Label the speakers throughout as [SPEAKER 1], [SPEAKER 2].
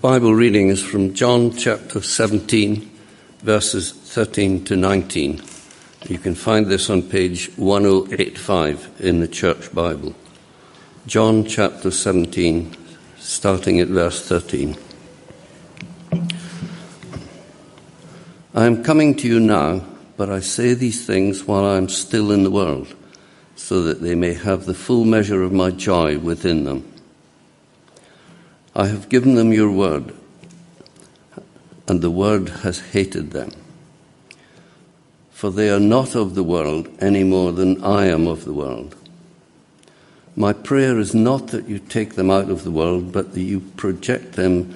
[SPEAKER 1] Bible reading is from John chapter 17, verses 13 to 19. You can find this on page 1085 in the Church Bible. John chapter 17, starting at verse 13. I am coming to you now, but I say these things while I am still in the world, so that they may have the full measure of my joy within them. I have given them your word, and the word has hated them. For they are not of the world any more than I am of the world. My prayer is not that you take them out of the world, but that you protect them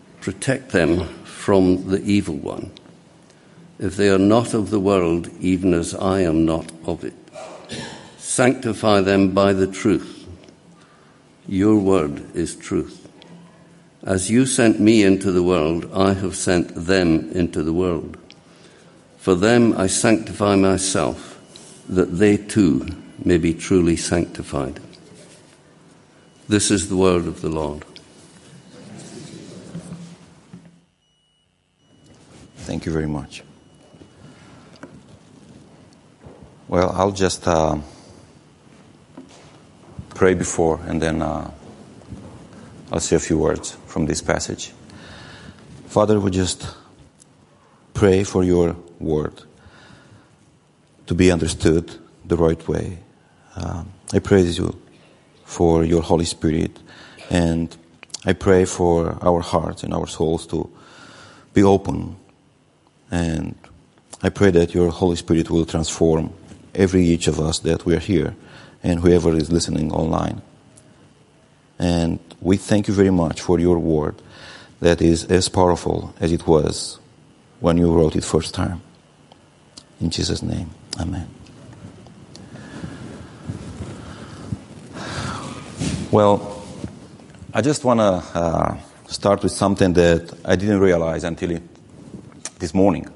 [SPEAKER 1] from the evil one. If they are not of the world, even as I am not of it, sanctify them by the truth. Your word is truth. As you sent me into the world, I have sent them into the world. For them I sanctify myself, that they too may be truly sanctified. This is the word of the Lord.
[SPEAKER 2] Thank you very much. Well, I'll just pray before, and then I'll say a few words from this passage. Father, we just pray for your word to be understood the right way. I praise you for your Holy Spirit, and I pray for our hearts and our souls to be open. And I pray that your Holy Spirit will transform each of us that we are here and whoever is listening online. And we thank you very much for your word that is as powerful as it was when you wrote it first time. In Jesus' name, amen. Well, I just want to start with something that I didn't realize until this morning.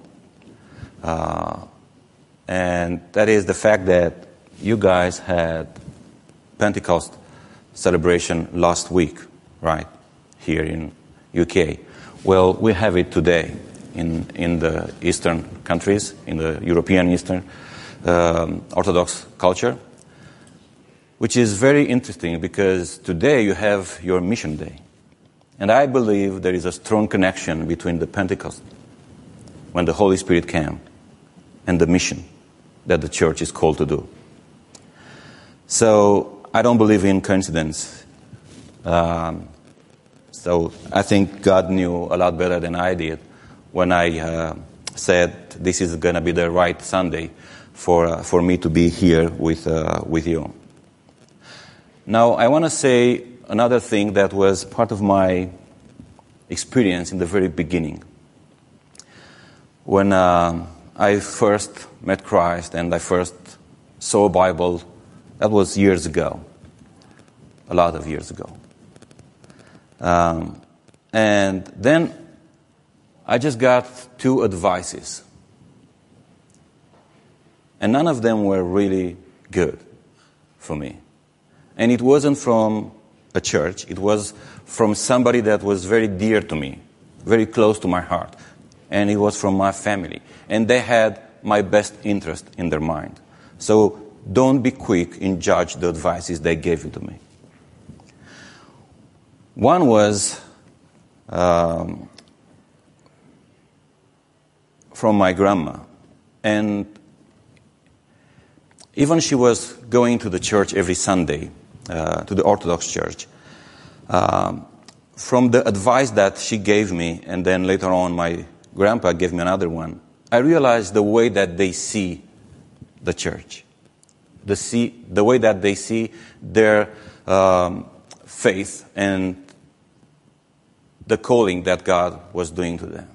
[SPEAKER 2] And that is the fact that you guys had Pentecost celebration last week, right, here in UK. Well, we have it today in the Eastern countries, in the European Eastern Orthodox culture, which is very interesting because today you have your Mission Day. And I believe there is a strong connection between the Pentecost, when the Holy Spirit came, and the mission that the church is called to do. So I don't believe in coincidence. So I think God knew a lot better than I did when I said this is going to be the right Sunday for me to be here with you. Now I want to say another thing that was part of my experience in the very beginning. When I first met Christ and I first saw a Bible, that was years ago, a lot of years ago. And then I just got two advices. And none of them were really good for me. And it wasn't from a church. It was from somebody that was very dear to me, very close to my heart. And it was from my family. And they had my best interest in their mind. So don't be quick in judge the advices they gave you to me. One was from my grandma. And even she was going to the church every Sunday, to the Orthodox church. From the advice that she gave me, and then later on my grandpa gave me another one, I realized the way that they see the church. The way that they see their faith and the calling that God was doing to them.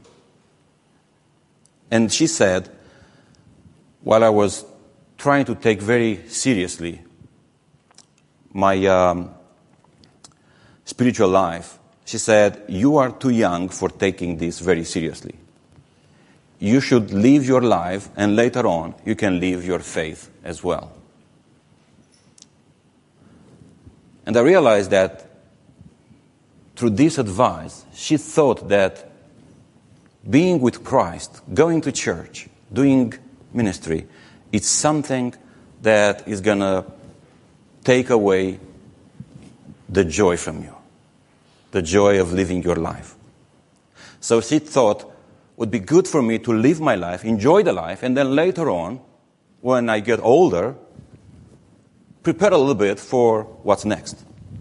[SPEAKER 2] And she said, while I was trying to take very seriously my spiritual life, she said, you are too young for taking this very seriously. You should live your life, and later on, you can live your faith as well. And I realized that through this advice, she thought that being with Christ, going to church, doing ministry, it's something that is going to take away the joy from you, the joy of living your life. So she thought it would be good for me to live my life, enjoy the life, and then later on, when I get older, prepare a little bit for what's next.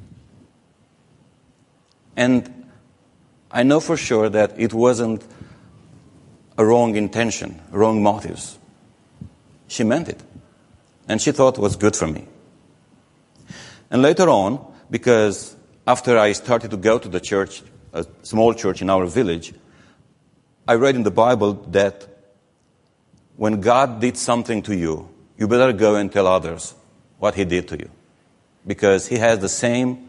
[SPEAKER 2] And I know for sure that it wasn't a wrong intention, wrong motives. She meant it. And she thought it was good for me. And later on, because after I started to go to the church, a small church in our village, I read in the Bible that when God did something to you, you better go and tell others what He did to you. Because He has the same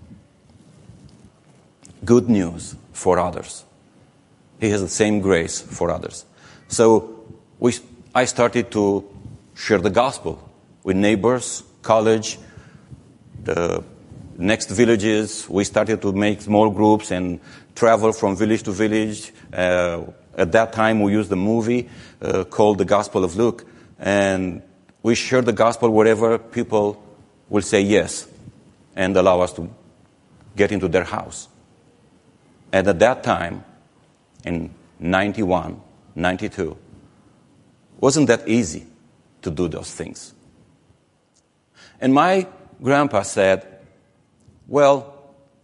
[SPEAKER 2] good news for others. He has the same grace for others. So I started to share the gospel with neighbors, college, the next villages. We started to make small groups and travel from village to village. At that time, we used a movie called The Gospel of Luke. And we shared the gospel wherever people will say yes and allow us to get into their house. And at that time, in 91, 92, wasn't that easy to do those things. And my grandpa said, well,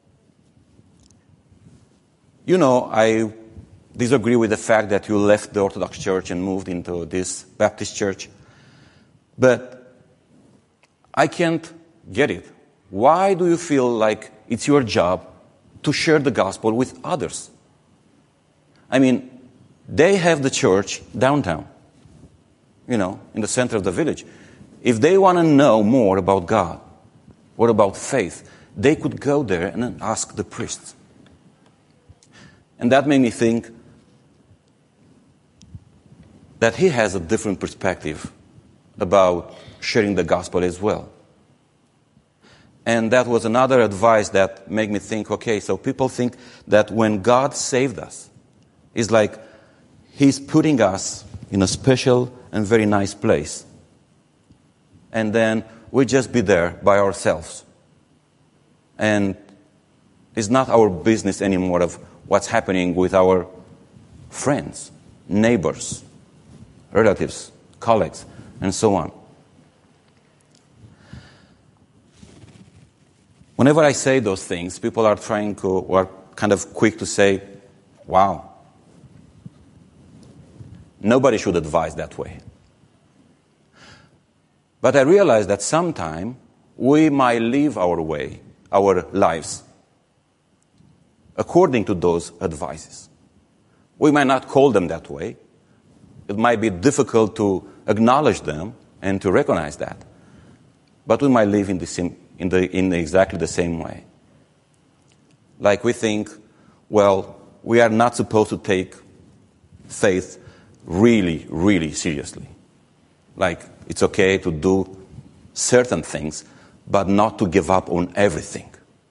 [SPEAKER 2] you know, I disagree with the fact that you left the Orthodox Church and moved into this Baptist church, but I can't get it. Why do you feel like it's your job to share the gospel with others? I mean, they have the church downtown, you know, in the center of the village. If they want to know more about God or about faith, they could go there and ask the priests. And that made me think that he has a different perspective about sharing the gospel as well. And that was another advice that made me think, okay, so people think that when God saved us, it's like He's putting us in a special and very nice place. And then we just be there by ourselves. And it's not our business anymore of what's happening with our friends, neighbors, relatives, colleagues, and so on. Whenever I say those things, people are kind of quick to say, wow, nobody should advise that way. But I realize that sometime we might live our lives, according to those advices. We might not call them that way. It might be difficult to acknowledge them and to recognize that. But we might live in exactly the same way. Like we think, well, we are not supposed to take faith really, really seriously. Like it's okay to do certain things, but not to give up on everything.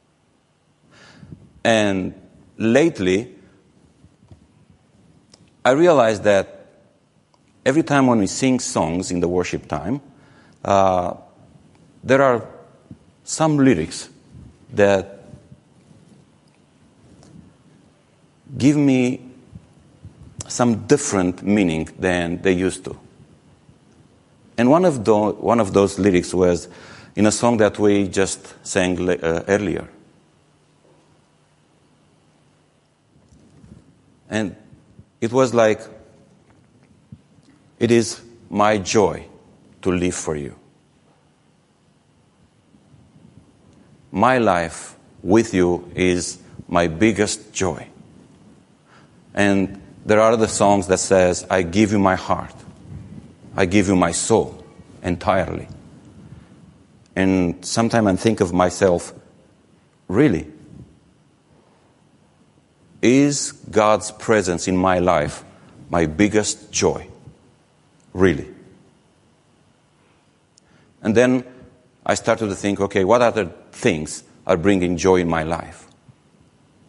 [SPEAKER 2] And lately, I realized that every time when we sing songs in the worship time, there are some lyrics that give me some different meaning than they used to. And one of those lyrics was in a song that we just sang earlier. And it was like, it is my joy to live for you. My life with you is my biggest joy. And there are other songs that says, I give you my heart. I give you my soul entirely. And sometimes I think of myself, really? Is God's presence in my life my biggest joy? Really? And then I started to think, okay, what other things are bringing joy in my life?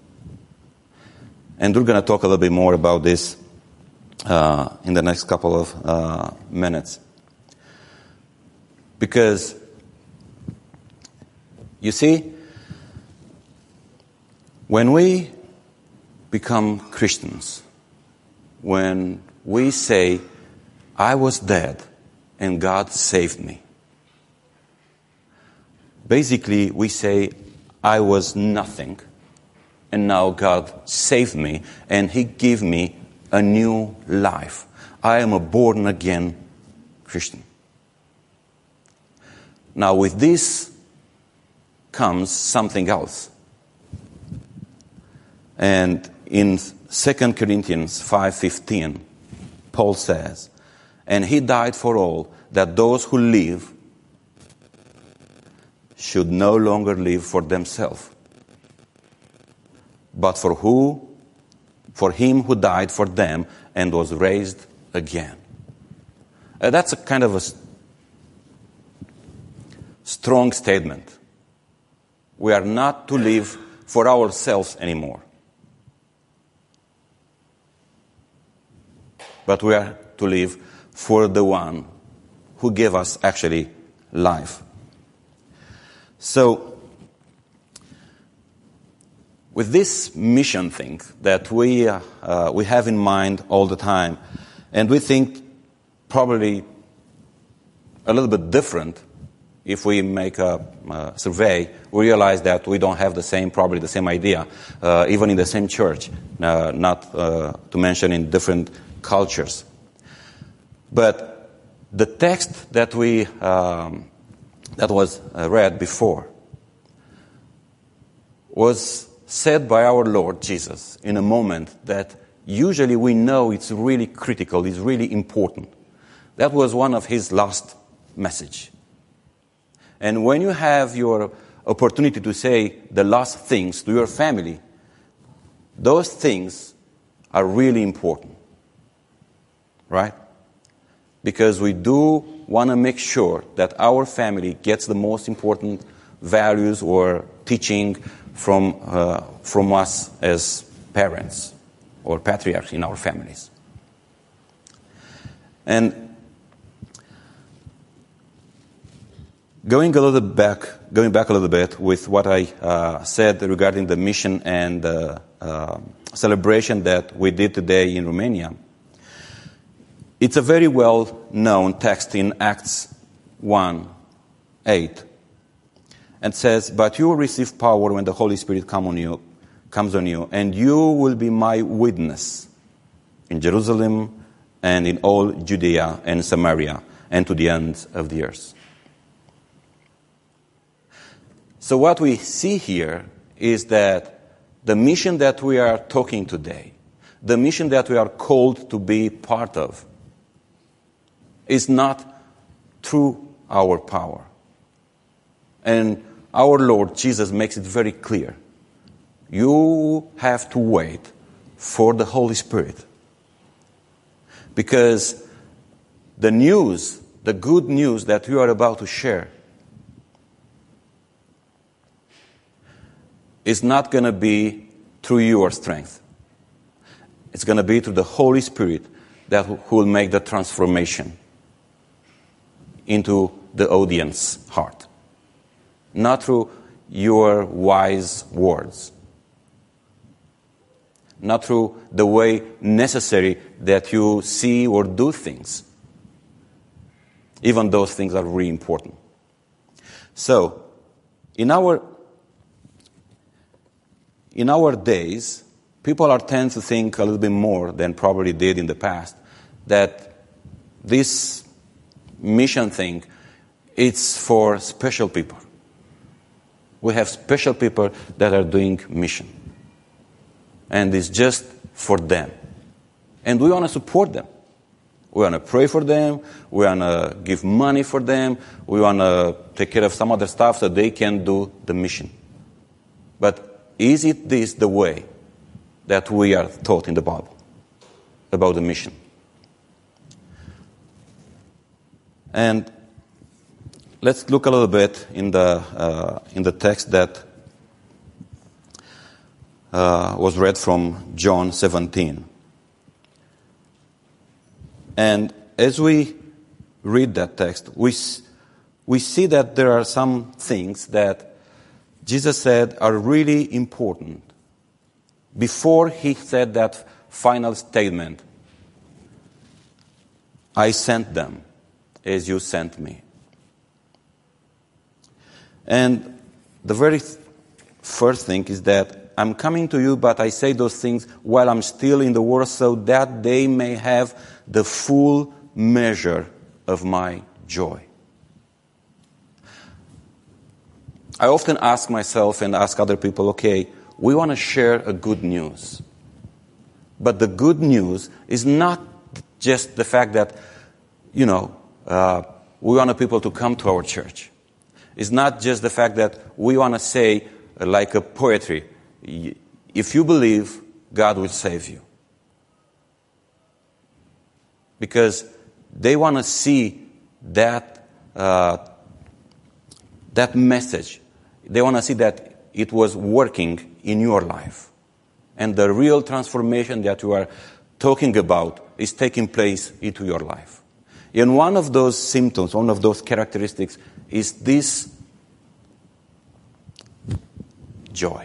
[SPEAKER 2] And we're going to talk a little bit more about this in the next couple of minutes. Because, you see, when we become Christians, when we say, I was dead and God saved me, basically we say, I was nothing and now God saved me and He gave me a new life. I am a born again Christian. Now with this comes something else. And in 2 Corinthians 5:15, Paul says, and He died for all, that those who live should no longer live for themselves, but for Him who died for them and was raised again. That's a kind of a strong statement. We are not to live for ourselves anymore, but we are to live for the one who gave us actually life. So, with this mission thing that we have in mind all the time, and we think probably a little bit different. If we make a survey, we realize that we don't have probably the same idea, even in the same church, not to mention in different cultures. But the text that that was read before was said by our Lord Jesus in a moment that usually we know it's really critical, it's really important. That was one of His last message. And when you have your opportunity to say the last things to your family, those things are really important. Right? Because we do want to make sure that our family gets the most important values or teaching from us as parents or patriarchs in our families. And going back a little bit with what I said regarding the mission and celebration that we did today in Romania, it's a very well-known text in Acts 1:8. And says, but you will receive power when the Holy Spirit comes on you, and you will be my witness in Jerusalem and in all Judea and Samaria and to the ends of the earth. So what we see here is that the mission that we are talking today, the mission that we are called to be part of, is not through our power. And our Lord Jesus makes it very clear. You have to wait for the Holy Spirit. Because the news, the good news that you are about to share, is not going to be through your strength. It's going to be through the Holy Spirit that who will make the transformation into the audience's heart. Not through your wise words. Not through the way necessary that you see or do things. Even those things are really important. So, in our days, people tend to think a little bit more than probably did in the past, that this mission thing, it's for special people. We have special people that are doing mission. And it's just for them. And we want to support them. We want to pray for them. We want to give money for them. We want to take care of some other stuff so they can do the mission. But is it this the way that we are taught in the Bible about the mission? And let's look a little bit in the text that was read from John 17. And as we read that text, we see that there are some things that Jesus said are really important before he said that final statement, I sent them as you sent me. And the very first thing is that I'm coming to you, but I say those things while I'm still in the world so that they may have the full measure of my joy. I often ask myself and ask other people, okay, we want to share a good news. But the good news is not just the fact that, we want people to come to our church. It's not just the fact that we want to say, like a poetry, if you believe, God will save you. Because they want to see that message. They want to see that it was working in your life. And the real transformation that you are talking about is taking place into your life. And one of those symptoms, one of those characteristics is this joy.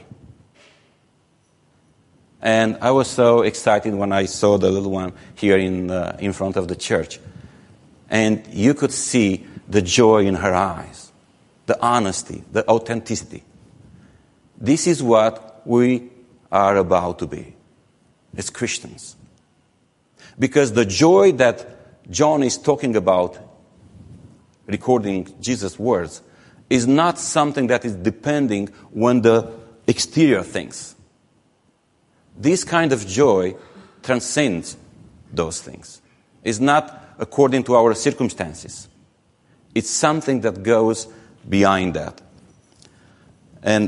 [SPEAKER 2] And I was so excited when I saw the little one here in front of the church. And you could see the joy in her eyes, the honesty, the authenticity. This is what we are about to be as Christians. Because the joy that John is talking about, recording Jesus' words, is not something that is depending on the exterior things. This kind of joy transcends those things. It's not according to our circumstances. It's something that goes behind that. And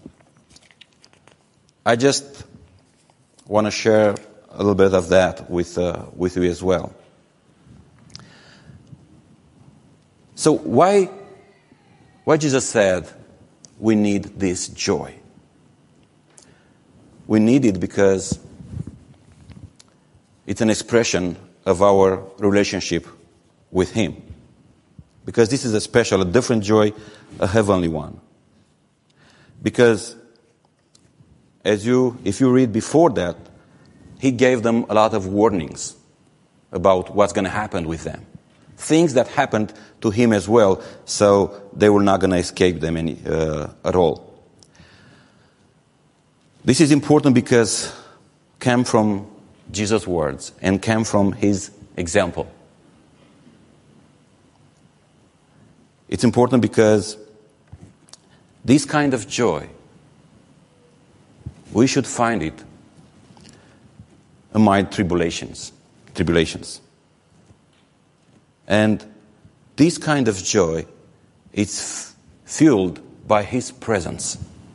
[SPEAKER 2] I just want to share a little bit of that with you as well. So why Jesus said we need this joy? We need it because it's an expression of our relationship with Him. Because this is a different joy, a heavenly one. Because if you read before that, He gave them a lot of warnings about what's going to happen with them. Things that happened to Him as well, so they were not going to escape them at all. This is important because came from Jesus' words and came from His example. It's important because this kind of joy, we should find it amid tribulations. And this kind of joy is fueled by His presence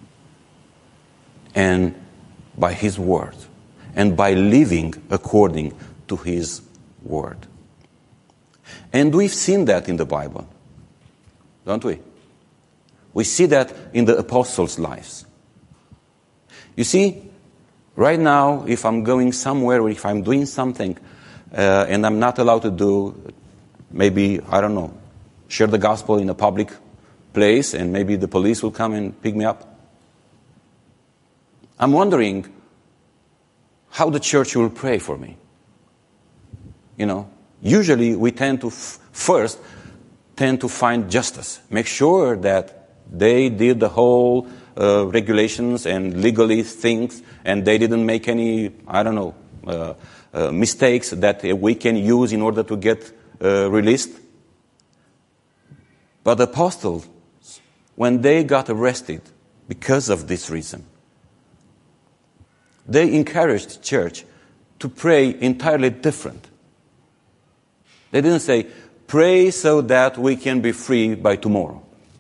[SPEAKER 2] and by His word and by living according to His word. And we've seen that in the Bible, don't we? We see that in the apostles' lives. You see, right now, if I'm going somewhere or if I'm doing something and I'm not allowed to do, maybe, share the gospel in a public place and maybe the police will come and pick me up. I'm wondering how the church will pray for me. Usually we tend to first find justice. Make sure that they did the whole regulations and legally things and they didn't make any, mistakes that we can use in order to get released. But the apostles, when they got arrested because of this reason, they encouraged the church to pray entirely different. They didn't say, pray so that we can be free by tomorrow.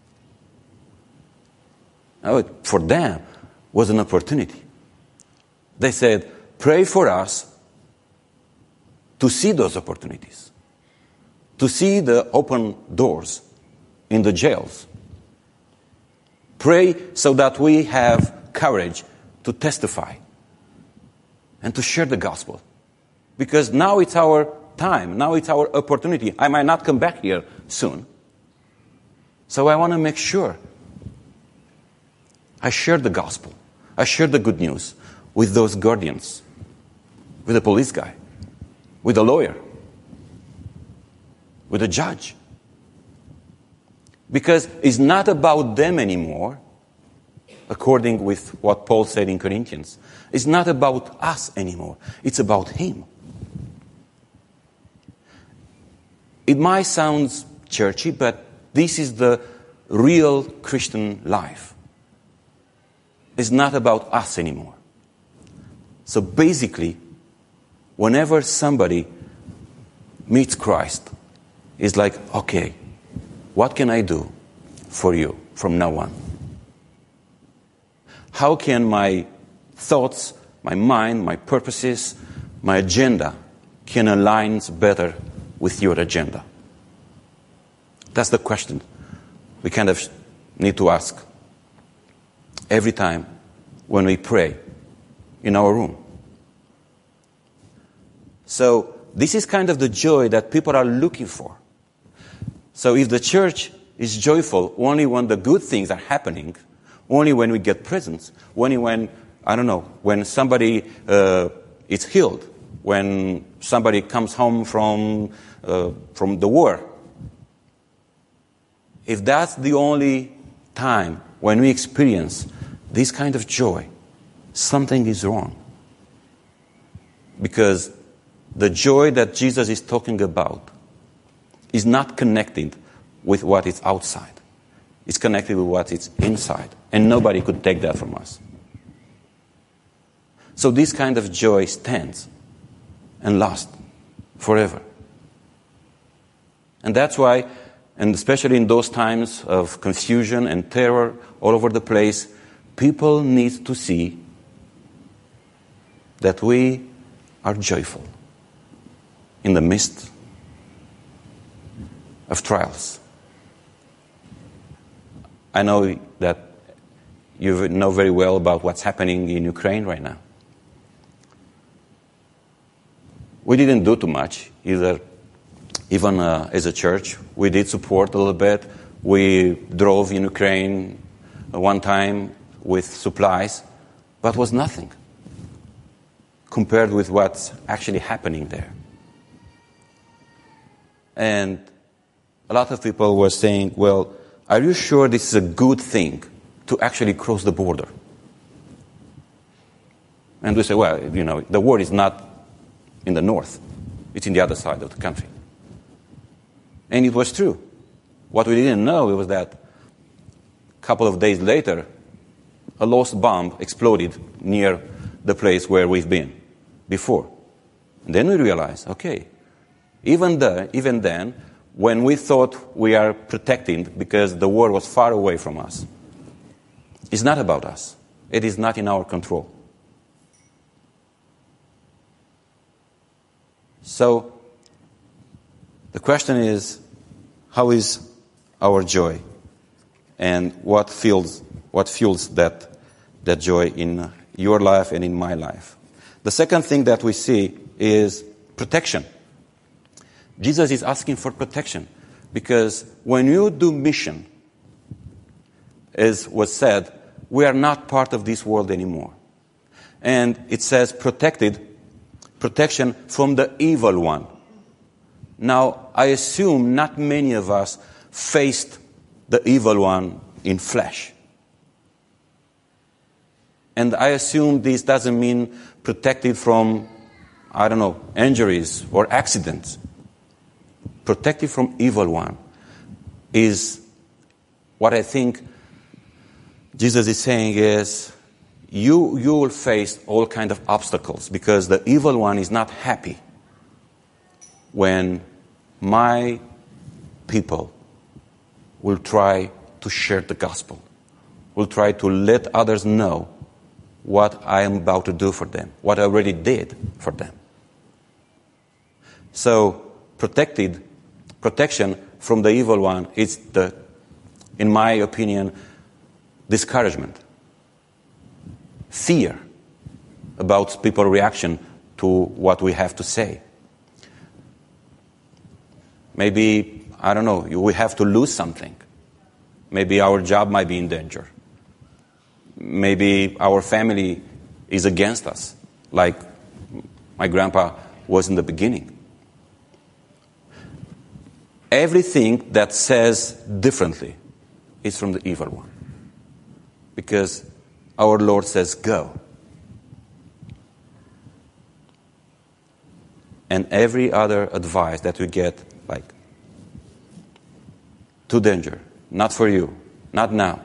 [SPEAKER 2] No, for them was an opportunity. They said, pray for us to see those opportunities, to see the open doors in the jails. Pray so that we have courage to testify and to share the gospel. Because now it's our time. Now it's our opportunity. I might not come back here soon. So I want to make sure I share the gospel. I share the good news with those guardians, with the police guy, with the lawyer, with the judge. Because it's not about them anymore, according with what Paul said in Corinthians. It's not about us anymore. It's about him. It might sound churchy, but this is the real Christian life. It's not about us anymore. So basically, whenever somebody meets Christ, it's like, okay, what can I do for you from now on? How can my thoughts, my mind, my purposes, my agenda can align better with your agenda? That's the question we kind of need to ask every time when we pray in our room. So this is kind of the joy that people are looking for. So if the church is joyful only when the good things are happening, only when we get presents, only when, when somebody is healed, when somebody comes home from the war, if that's the only time when we experience this kind of joy, something is wrong. Because the joy that Jesus is talking about is not connected with what is outside. It's connected with what is inside. And nobody could take that from us. So this kind of joy stands and lasts forever. And that's why, and especially in those times of confusion and terror all over the place, people need to see that we are joyful in the midst of trials. I know that you know very well about what's happening in Ukraine right now. We didn't do too much either. Even as a church, we did support a little bit. We drove in Ukraine one time with supplies, but was nothing compared with what's actually happening there. And a lot of people were saying, well, are you sure this is a good thing to actually cross the border? And we say, well, the war is not in the north. It's in the other side of the country. And it was true. What we didn't know was that a couple of days later, a lost bomb exploded near the place where we've been before. And then we realized, okay, even then, when we thought we are protected because the war was far away from us, it's not about us. It is not in our control. So, the question is, how is our joy? And what fuels that joy in your life and in my life? The second thing that we see is protection. Jesus is asking for protection because when you do mission, as was said, we are not part of this world anymore. And it says protection from the evil one. Now, I assume not many of us faced the evil one in flesh. And I assume this doesn't mean protected from, injuries or accidents. Protected from evil one is what I think Jesus is saying is you will face all kind of obstacles because the evil one is not happy when my people will try to share the gospel, will try to let others know what I am about to do for them, what I already did for them. So protection from the evil one is in my opinion, discouragement, fear about people's reaction to what we have to say. Maybe, I don't know, we have to lose something. Maybe our job might be in danger. Maybe our family is against us, like my grandpa was in the beginning. Everything that says differently is from the evil one. Because our Lord says, go. And every other advice that we get, like, to danger, not for you, not now.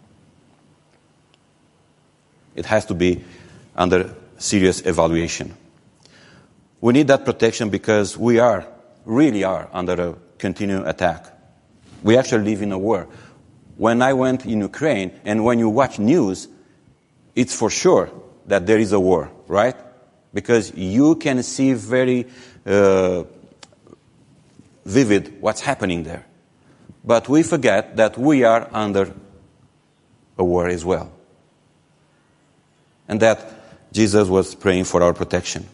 [SPEAKER 2] It has to be under serious evaluation. We need that protection because we really are under a continual attack. We actually live in a war. When I went in Ukraine, and when you watch news, it's for sure that there is a war, right? Because you can see very vivid what's happening there. But we forget that we are under a war as well. And that Jesus was praying for our protection.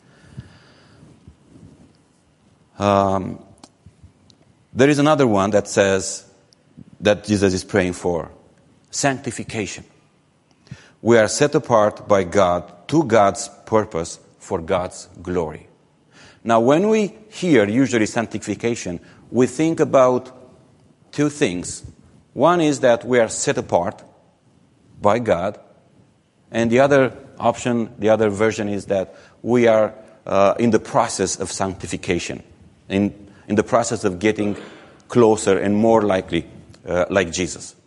[SPEAKER 2] There is another one that says that Jesus is praying for sanctification. We are set apart by God to God's purpose for God's glory. Now, when we hear usually sanctification, we think about two things. One is that we are set apart by God, and the other option, the other version is that we are in the process of sanctification, in the process of getting closer and more likely like Jesus.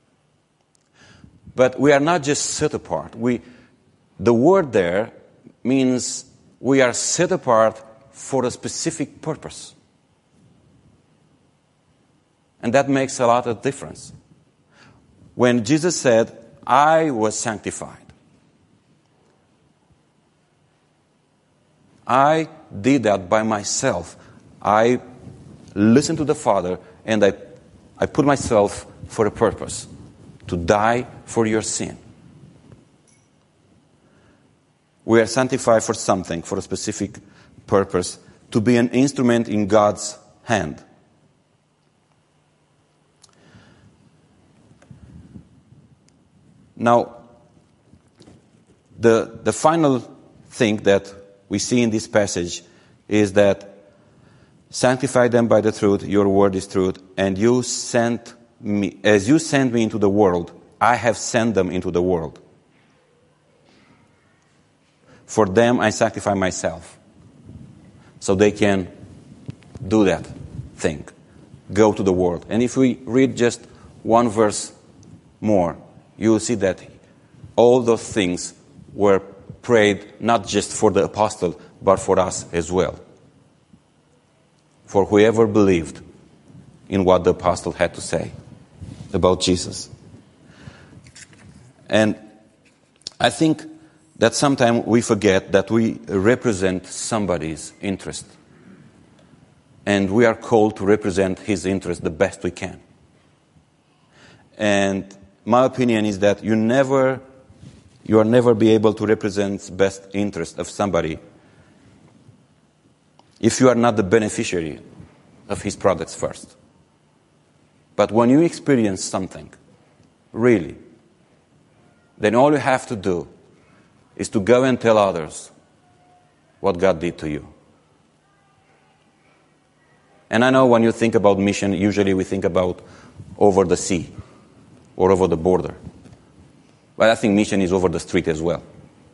[SPEAKER 2] But we are not just set apart. The word there means we are set apart for a specific purpose. And that makes a lot of difference. When Jesus said, I was sanctified, I did that by myself. I listened to the Father and I put myself for a purpose, to die for your sin. We are sanctified for something, for a specific purpose, to be an instrument in God's hand. Now, the final thing that we see in this passage is that sanctify them by the truth, your word is truth, and you sent me, as you sent me into the world, I have sent them into the world. For them I sanctify myself, so they can do that thing, go to the world. And if we read just one verse more, you will see that all those things were prayed not just for the apostle, but for us as well. For whoever believed in what the apostle had to say about Jesus. And I think that sometimes we forget that we represent somebody's interest. And we are called to represent his interest the best we can. And my opinion is that you will never be able to represent the best interest of somebody if you are not the beneficiary of his products first. But when you experience something, really, then all you have to do is to go and tell others what God did to you. And I know when you think about mission, usually we think about over the sea or over the border. But I think mission is over the street as well.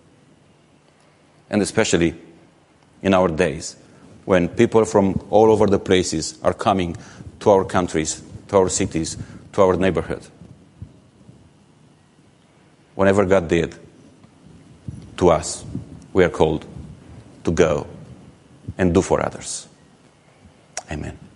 [SPEAKER 2] And especially in our days, when people from all over the places are coming to our countries, to our cities, to our neighborhood. Whenever God did to us, we are called to go and do for others. Amen.